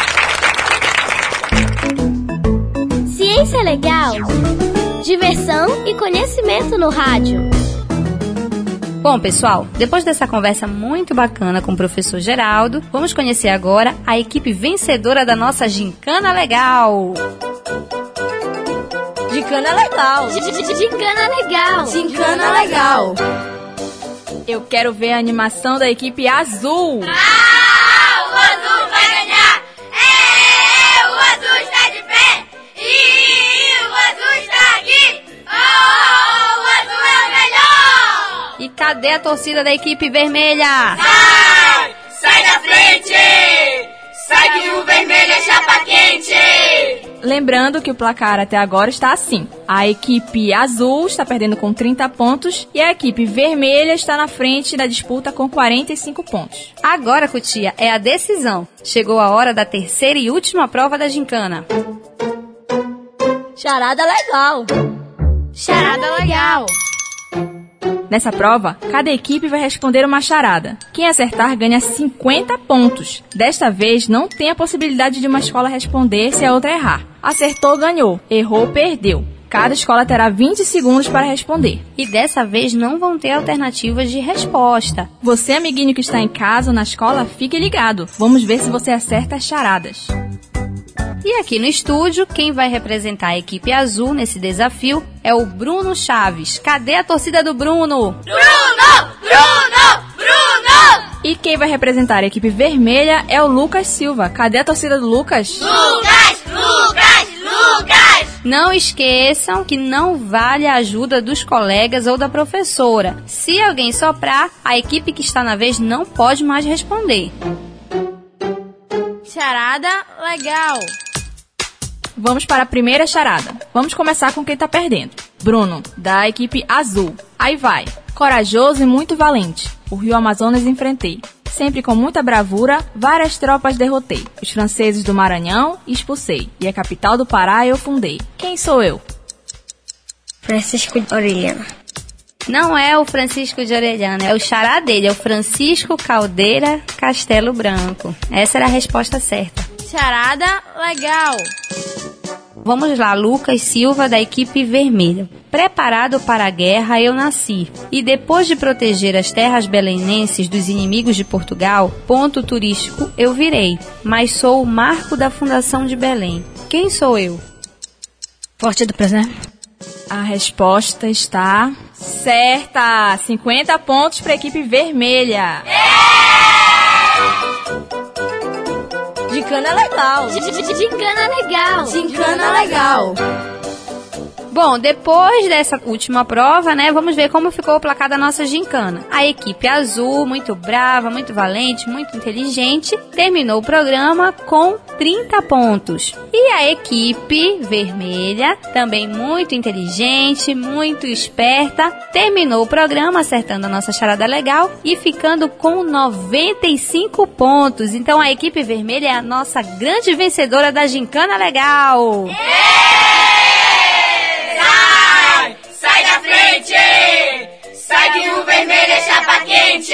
Ciência é legal, diversão e conhecimento no rádio. Bom, pessoal, depois dessa conversa muito bacana com o professor Geraldo, vamos conhecer agora a equipe vencedora da nossa Gincana Legal. Gincana Legal. Gincana Legal. Gincana Legal. Eu quero ver a animação da equipe azul. Ah, o azul vai ganhar. É, o azul está de pé. E o azul está aqui. Oh, o azul é o melhor. E cadê a torcida da equipe vermelha? Sai! Sai da frente! Sai que o vermelho é chapa quente! Lembrando que o placar até agora está assim. A equipe azul está perdendo com trinta pontos e a equipe vermelha está na frente da disputa com quarenta e cinco pontos. Agora, Cutia, é a decisão. Chegou a hora da terceira e última prova da gincana. Charada legal. Charada legal. Nessa prova, cada equipe vai responder uma charada. Quem acertar ganha cinquenta pontos. Desta vez, não tem a possibilidade de uma escola responder se a outra errar. Acertou, ganhou. Errou, perdeu. Cada escola terá vinte segundos para responder. E dessa vez não vão ter alternativas de resposta. Você, amiguinho que está em casa ou na escola, fique ligado. Vamos ver se você acerta as charadas. E aqui no estúdio, quem vai representar a equipe azul nesse desafio é o Bruno Chaves. Cadê a torcida do Bruno? Bruno! Bruno! Bruno! E quem vai representar a equipe vermelha é o Lucas Silva. Cadê a torcida do Lucas? Lucas! Lucas! Lucas! Não esqueçam que não vale a ajuda dos colegas ou da professora. Se alguém soprar, a equipe que está na vez não pode mais responder. Charada legal. Vamos para a primeira charada. Vamos começar com quem tá perdendo. Bruno, da equipe azul. Aí vai. Corajoso e muito valente. O rio Amazonas enfrentei. Sempre com muita bravura, várias tropas derrotei. Os franceses do Maranhão expulsei. E a capital do Pará eu fundei. Quem sou eu? Francisco Orellana. Não é o Francisco de Orellana, é o xará dele, é o Francisco Caldeira Castelo Branco. Essa era a resposta certa. Charada legal. Vamos lá, Lucas Silva, da equipe vermelha. Preparado para a guerra, eu nasci. E depois de proteger as terras belenenses dos inimigos de Portugal, ponto turístico eu virei. Mas sou o marco da fundação de Belém. Quem sou eu? Forte do presente. A resposta está certa. cinquenta pontos para a equipe vermelha. Gincana legal. Gincana legal. Gincana legal. Bom, depois dessa última prova, né, vamos ver como ficou o placar da nossa gincana. A equipe azul, muito brava, muito valente, muito inteligente, terminou o programa com trinta pontos. E a equipe vermelha, também muito inteligente, muito esperta, terminou o programa acertando a nossa charada legal e ficando com noventa e cinco pontos. Então a equipe vermelha é a nossa grande vencedora da gincana legal. Sai! Sai da frente! Sai que o vermelho é chapa quente!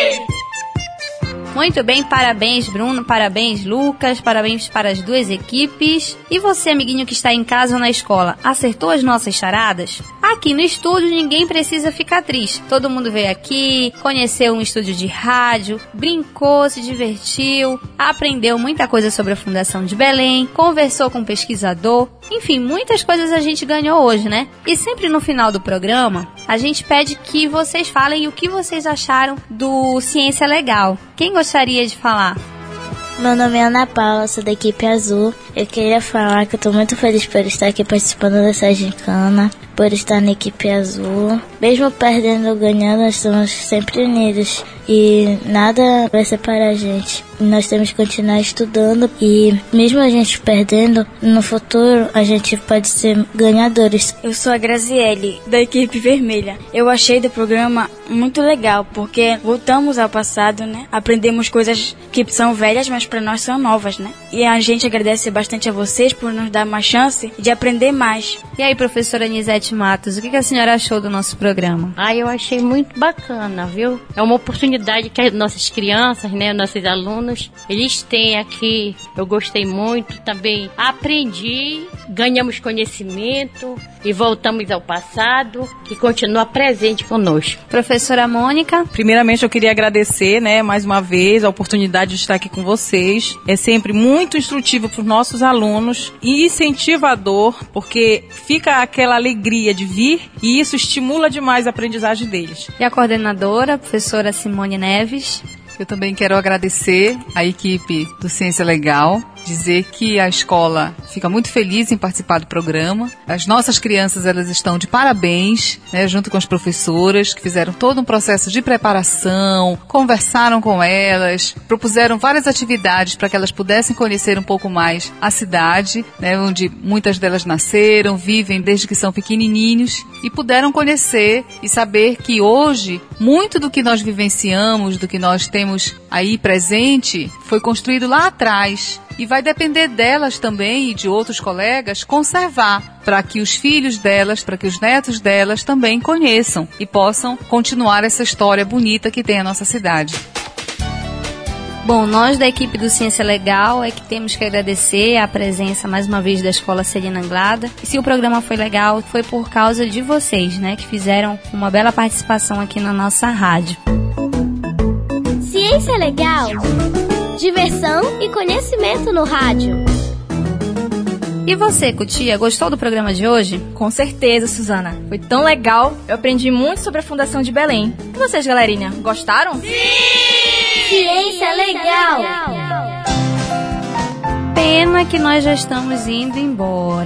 Muito bem, parabéns Bruno, parabéns Lucas, parabéns para as duas equipes. E você, amiguinho que está em casa ou na escola, acertou as nossas charadas? Aqui no estúdio ninguém precisa ficar triste. Todo mundo veio aqui, conheceu um estúdio de rádio, brincou, se divertiu, aprendeu muita coisa sobre a Fundação de Belém, conversou com um pesquisador. Enfim, muitas coisas a gente ganhou hoje, né? E sempre no final do programa, a gente pede que vocês falem o que vocês acharam do Ciência Legal. Quem gostaria de falar? Meu nome é Ana Paula, sou da equipe azul. Eu queria falar que eu tô muito feliz por estar aqui participando dessa gincana, por estar na equipe azul. Mesmo perdendo ou ganhando, nós estamos sempre unidos e nada vai separar a gente. Nós temos que continuar estudando e mesmo a gente perdendo, no futuro a gente pode ser ganhadores. Eu sou a Graziele, da equipe vermelha. Eu achei do programa muito legal, porque voltamos ao passado, né? Aprendemos coisas que são velhas, mas para nós são novas, né? E a gente agradece bastante a vocês por nos dar uma chance de aprender mais. E aí, professora Anisete Matos, o que a senhora achou do nosso programa? Ah, eu achei muito bacana, viu? É uma oportunidade que as nossas crianças, né, nossos alunos, eles têm aqui. Eu gostei muito, também aprendi, ganhamos conhecimento e voltamos ao passado, que continua presente conosco. Professora Mônica? Primeiramente eu queria agradecer, né, mais uma vez a oportunidade de estar aqui com vocês. É sempre muito instrutivo para os nossos alunos e incentivador, porque fica aquela alegria de vir e isso estimula demais a aprendizagem deles. E a coordenadora, professora Simone Neves? Eu também quero agradecer a equipe do Ciência Legal, dizer que a escola fica muito feliz em participar do programa. As nossas crianças, elas estão de parabéns, né, junto com as professoras, que fizeram todo um processo de preparação, conversaram com elas, propuseram várias atividades para que elas pudessem conhecer um pouco mais a cidade, né, onde muitas delas nasceram, vivem desde que são pequenininhos, e puderam conhecer e saber que hoje, muito do que nós vivenciamos, do que nós temos aí presente, foi construído lá atrás. E vai depender delas também e de outros colegas conservar, para que os filhos delas, para que os netos delas também conheçam e possam continuar essa história bonita que tem a nossa cidade. Bom, nós da equipe do Ciência Legal é que temos que agradecer a presença mais uma vez da Escola Celina Anglada. E se o programa foi legal, foi por causa de vocês, né, que fizeram uma bela participação aqui na nossa rádio. Ciência Legal. Diversão e conhecimento no rádio. E você, Cutia, gostou do programa de hoje? Com certeza, Suzana. Foi tão legal. Eu aprendi muito sobre a Fundação de Belém. E vocês, galerinha, gostaram? Sim! Ciência Legal. Pena que nós já estamos indo embora.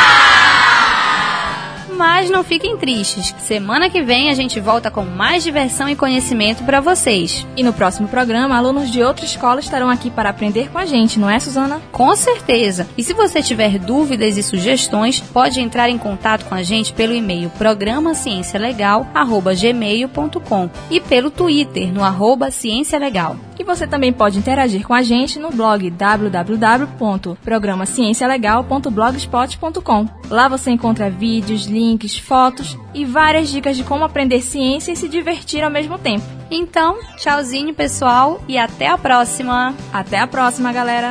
Mas não fiquem tristes. Semana que vem a gente volta com mais diversão e conhecimento para vocês. E no próximo programa, alunos de outra escola estarão aqui para aprender com a gente, não é, Suzana? Com certeza. E se você tiver dúvidas e sugestões, pode entrar em contato com a gente pelo e-mail programa ciência legal arroba gmail ponto com e pelo Twitter no arroba Ciência Legal. E você também pode interagir com a gente no blog w w w ponto programa ciência legal ponto blogspot ponto com. Lá você encontra vídeos, links, fotos e várias dicas de como aprender ciência e se divertir ao mesmo tempo. Então, tchauzinho, pessoal, e até a próxima. Até a próxima, galera.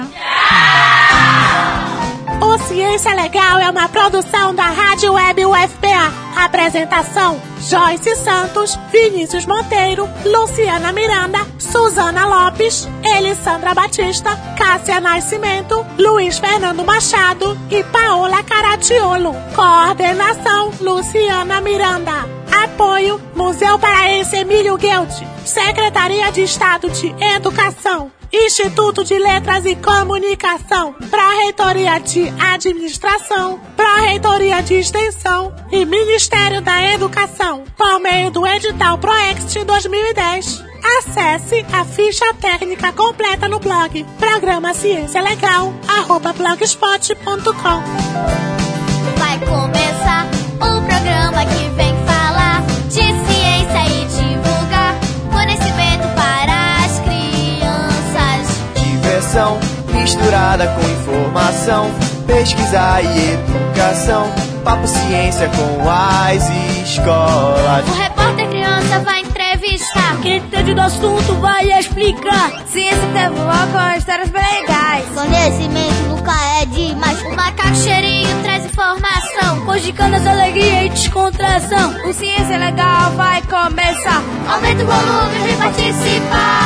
O Ciência Legal é uma produção da Rádio Web U F P A. Apresentação: Joyce Santos, Vinícius Monteiro, Luciana Miranda, Suzana Lopes, Elisandra Batista, Cássia Nascimento, Luiz Fernando Machado e Paola Caratiolo. Coordenação: Luciana Miranda. Apoio: Museu Paraense Emílio Gueldi, Secretaria de Estado de Educação, Instituto de Letras e Comunicação, Pró-Reitoria de Administração, Pró-Reitoria de Extensão e Ministério da Educação, por meio do edital ProExt dois mil e dez. Acesse a ficha técnica completa no blog programa ciência legal arroba blogspot ponto com. Vai começar o programa que vem falar de ciência e divulgar conhecimento para as crianças. Diversão misturada com informação, pesquisa e educação, papo ciência com as escolas. O repórter criança vai entrevistar quem entende do assunto, vai explicar. Ciência T-Vó com histórias bem legais. Conhecimento nunca é demais. O macaco cheirinho traz informação, mojicando alegria e descontração. O Ciência Legal vai começar. Aumenta o volume, vem participar.